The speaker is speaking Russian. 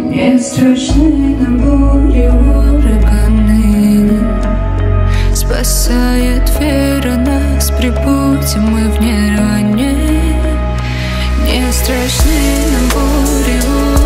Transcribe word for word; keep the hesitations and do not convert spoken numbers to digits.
Не страшны нам бури, ураганы. Спасает вера нас, прибудем мы в нирване. Не страшны нам бури, ураганы.